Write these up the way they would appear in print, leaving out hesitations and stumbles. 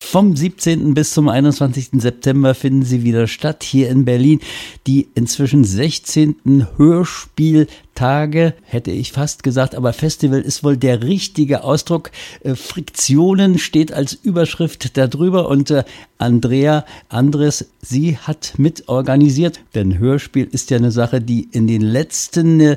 Vom 17. bis zum 21. September finden sie wieder statt hier in Berlin. Die inzwischen 16. Hörspieltage, hätte ich fast gesagt, aber Festival ist wohl der richtige Ausdruck. Friktionen steht als Überschrift darüber und Andrea Andres, sie hat mitorganisiert, denn Hörspiel ist ja eine Sache, die in den letzten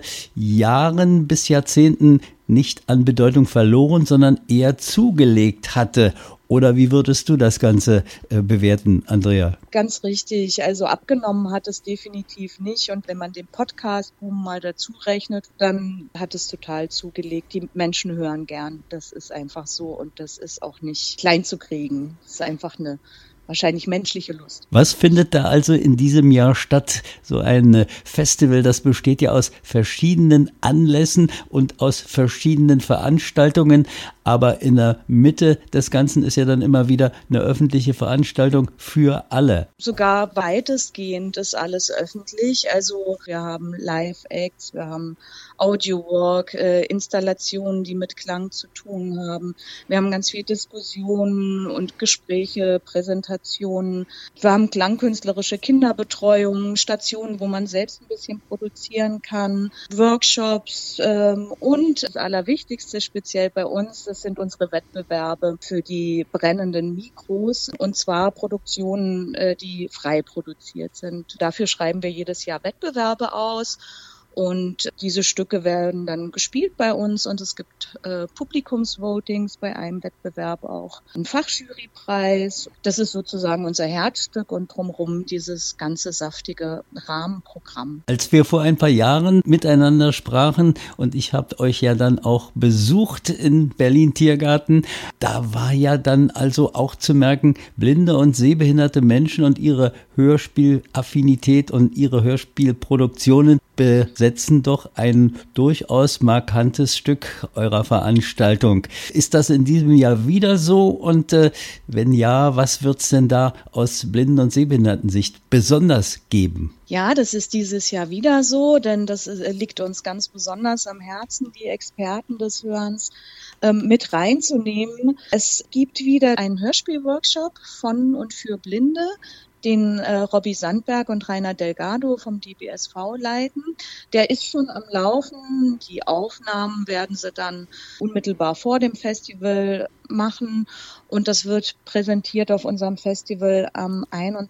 Jahren bis Jahrzehnten nicht an Bedeutung verloren, sondern eher zugelegt hatte. Oder wie würdest du das Ganze bewerten, Andrea? Ganz richtig. Also abgenommen hat es definitiv nicht. Und wenn man den Podcast-Boom mal dazu rechnet, dann hat es total zugelegt. Die Menschen hören gern. Das ist einfach so. Und das ist auch nicht klein zu kriegen. Es ist einfach eine wahrscheinlich menschliche Lust. Was findet da also in diesem Jahr statt? So ein Festival, das besteht ja aus verschiedenen Anlässen und aus verschiedenen Veranstaltungen. Aber in der Mitte des Ganzen ist ja dann immer wieder eine öffentliche Veranstaltung für alle. Sogar weitestgehend ist alles öffentlich. Also wir haben Live-Acts, wir haben Audio-Walk, Installationen, die mit Klang zu tun haben. Wir haben ganz viel Diskussionen und Gespräche, Präsentationen. Wir haben klangkünstlerische Kinderbetreuung, Stationen, wo man selbst ein bisschen produzieren kann, Workshops und das Allerwichtigste speziell bei uns, das sind unsere Wettbewerbe für die brennenden Mikros, und zwar Produktionen, die frei produziert sind. Dafür schreiben wir jedes Jahr Wettbewerbe aus. Und diese Stücke werden dann gespielt bei uns und es gibt Publikumsvotings bei einem Wettbewerb auch. Einen Fachjurypreis, das ist sozusagen unser Herzstück und drumherum dieses ganze saftige Rahmenprogramm. Als wir vor ein paar Jahren miteinander sprachen und ich habe euch ja dann auch besucht in Berlin Tiergarten, da war ja dann also auch zu merken, blinde und sehbehinderte Menschen und ihre Hörspielaffinität und ihre Hörspielproduktionen besetzen doch ein durchaus markantes Stück eurer Veranstaltung. Ist das in diesem Jahr wieder so? Und wenn ja, was wird es denn da aus Blinden- und Sehbehindertensicht besonders geben? Ja, das ist dieses Jahr wieder so, denn das liegt uns ganz besonders am Herzen, die Experten des Hörens mit reinzunehmen. Es gibt wieder einen Hörspielworkshop von und für Blinde, den Robby Sandberg und Rainer Delgado vom DBSV leiten. Der ist schon am Laufen. Die Aufnahmen werden sie dann unmittelbar vor dem Festival machen. Und das wird präsentiert auf unserem Festival am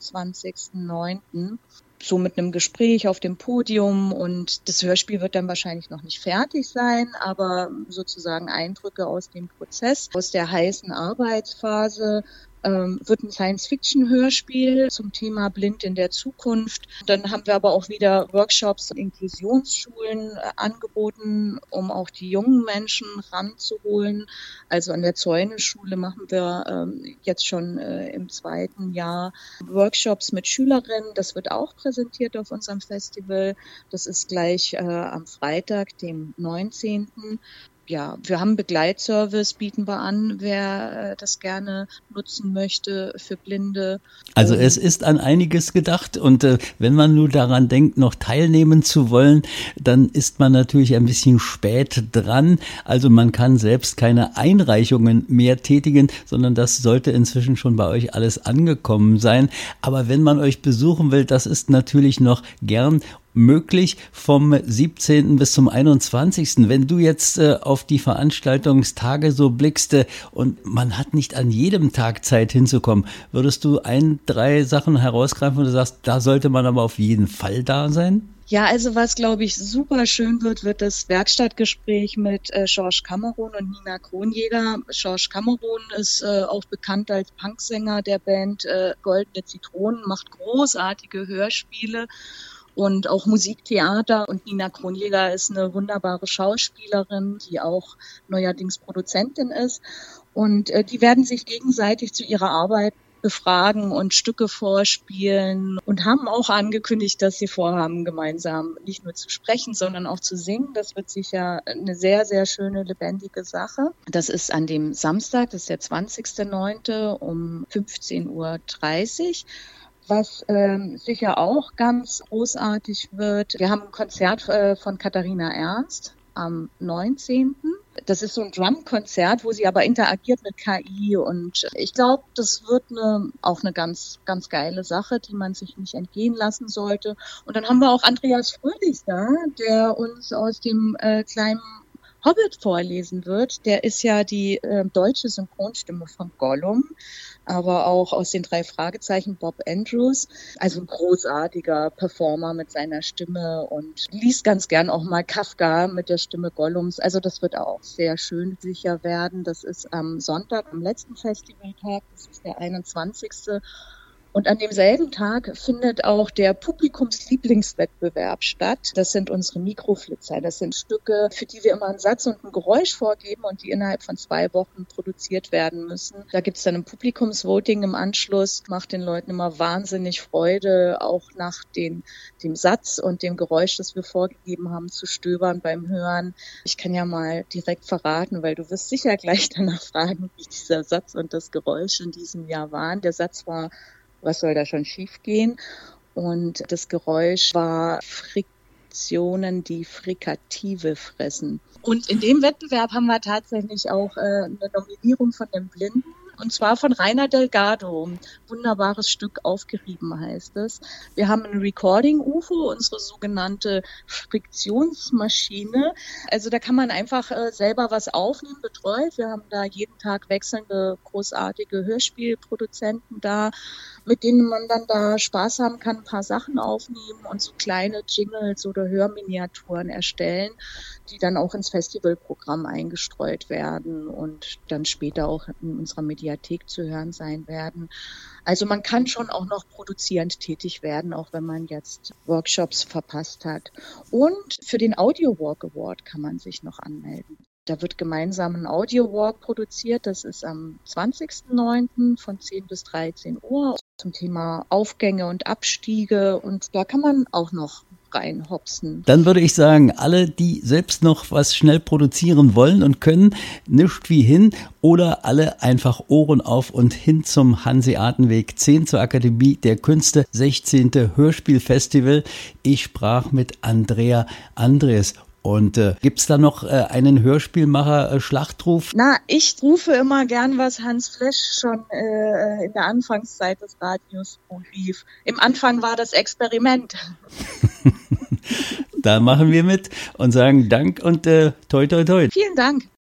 21.09. So mit einem Gespräch auf dem Podium, und das Hörspiel wird dann wahrscheinlich noch nicht fertig sein, aber sozusagen Eindrücke aus dem Prozess, aus der heißen Arbeitsphase. Wird ein Science-Fiction-Hörspiel zum Thema Blind in der Zukunft. Dann haben wir aber auch wieder Workshops und Inklusionsschulen angeboten, um auch die jungen Menschen ranzuholen. Also an der Zäune-Schule machen wir jetzt schon im 2. Jahr Workshops mit Schülerinnen. Das wird auch präsentiert auf unserem Festival. Das ist gleich am Freitag, dem 19. Ja, wir haben Begleitservice, bieten wir an, wer das gerne nutzen möchte für Blinde. Also es ist an einiges gedacht und wenn man nur daran denkt, noch teilnehmen zu wollen, dann ist man natürlich ein bisschen spät dran. Also man kann selbst keine Einreichungen mehr tätigen, sondern das sollte inzwischen schon bei euch alles angekommen sein. Aber wenn man euch besuchen will, das ist natürlich noch gern möglich vom 17. bis zum 21. Wenn du jetzt auf die Veranstaltungstage so blickst und man hat nicht an jedem Tag Zeit hinzukommen, würdest du 3 Sachen herausgreifen, wo du sagst, da sollte man aber auf jeden Fall da sein? Ja, also was, glaube ich, super schön wird das Werkstattgespräch mit George Cameron und Nina Kronjäger. George Cameron ist auch bekannt als Punksänger der Band Goldene Zitronen, macht großartige Hörspiele und auch Musiktheater, und Nina Kronjäger ist eine wunderbare Schauspielerin, die auch neuerdings Produzentin ist, und die werden sich gegenseitig zu ihrer Arbeit befragen und Stücke vorspielen und haben auch angekündigt, dass sie vorhaben, gemeinsam nicht nur zu sprechen, sondern auch zu singen. Das wird sicher eine sehr, sehr schöne, lebendige Sache. Das ist an dem Samstag, das ist der 20.09. um 15.30 Uhr. Was sicher auch ganz großartig wird, wir haben ein Konzert von Katharina Ernst. am 19. Das ist so ein Drum-Konzert, wo sie aber interagiert mit KI und ich glaube, das wird auch eine ganz, ganz geile Sache, die man sich nicht entgehen lassen sollte. Und dann haben wir auch Andreas Fröhlich da, der uns aus dem kleinen Hobbit vorlesen wird. Der ist ja die deutsche Synchronstimme von Gollum, aber auch aus den 3 Fragezeichen Bob Andrews. Also ein großartiger Performer mit seiner Stimme und liest ganz gern auch mal Kafka mit der Stimme Gollums. Also das wird auch sehr schön sicher werden. Das ist am Sonntag, am letzten Festivaltag, das ist der 21. Und an demselben Tag findet auch der Publikumslieblingswettbewerb statt. Das sind unsere Mikroflitzer. Das sind Stücke, für die wir immer einen Satz und ein Geräusch vorgeben und die innerhalb von 2 Wochen produziert werden müssen. Da gibt es dann ein Publikumsvoting im Anschluss. Macht den Leuten immer wahnsinnig Freude, auch nach dem Satz und dem Geräusch, das wir vorgegeben haben, zu stöbern beim Hören. Ich kann ja mal direkt verraten, weil du wirst sicher gleich danach fragen, wie dieser Satz und das Geräusch in diesem Jahr waren. Der Satz war: Was soll da schon schiefgehen? Und das Geräusch war Friktionen, die Frikative fressen. Und in dem Wettbewerb haben wir tatsächlich auch eine Nominierung von den Blinden. Und zwar von Rainer Delgado. Wunderbares Stück, Aufgerieben heißt es. Wir haben ein Recording-UFO, unsere sogenannte Friktionsmaschine. Also da kann man einfach selber was aufnehmen, betreut. Wir haben da jeden Tag wechselnde, großartige Hörspielproduzenten da, mit denen man dann da Spaß haben kann, ein paar Sachen aufnehmen und so kleine Jingles oder Hörminiaturen erstellen, die dann auch ins Festivalprogramm eingestreut werden und dann später auch in unserer Mediathek zu hören sein werden. Also man kann schon auch noch produzierend tätig werden, auch wenn man jetzt Workshops verpasst hat. Und für den Audio Walk Award kann man sich noch anmelden. Da wird gemeinsam ein Audio Walk produziert. Das ist am 20.09. von 10 bis 13 Uhr zum Thema Aufgänge und Abstiege. Und da kann man auch noch reinhopsen. Dann würde ich sagen, alle, die selbst noch was schnell produzieren wollen und können, nischt wie hin, oder alle einfach Ohren auf und hin zum Hanseatenweg 10 zur Akademie der Künste, 16. Hörspielfestival. Ich sprach mit Andrea Andres. Und gibt's da noch einen Hörspielmacher-Schlachtruf? Ich rufe immer gern, was Hans Flesch schon in der Anfangszeit des Radios rief. Im Anfang war das Experiment. Da machen wir mit und sagen Dank und toi toi toi. Vielen Dank.